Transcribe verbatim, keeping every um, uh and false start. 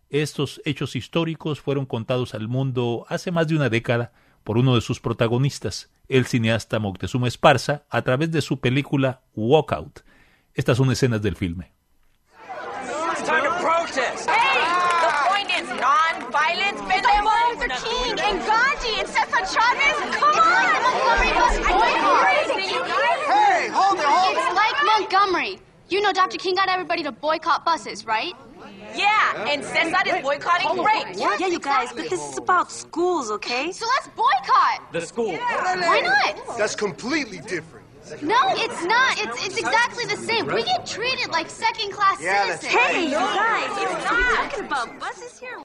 Estos hechos históricos fueron contados al mundo hace más de una década por uno de sus protagonistas, el cineasta Moctezuma Esparza, a través de su película Walkout. Estas son escenas del filme. It's time to protest. Hey, the point is non-violence. Martin Luther King and Gandhi and Cesar Chavez. Come on, Montgomery bus boycott. Hey, hold it, hold it. It's like Montgomery. You know Doctor King got everybody to boycott buses, right? Yeah, and Cesar is boycotting rape. Yeah, you guys, but this is about schools, okay? So let's boycott. The school. Why not? That's completely different. No, it's not. It's it's exactly the same. We get treated like second-class Yeah, that's citizens. Hey, you guys, It's we're not. talking about buses here.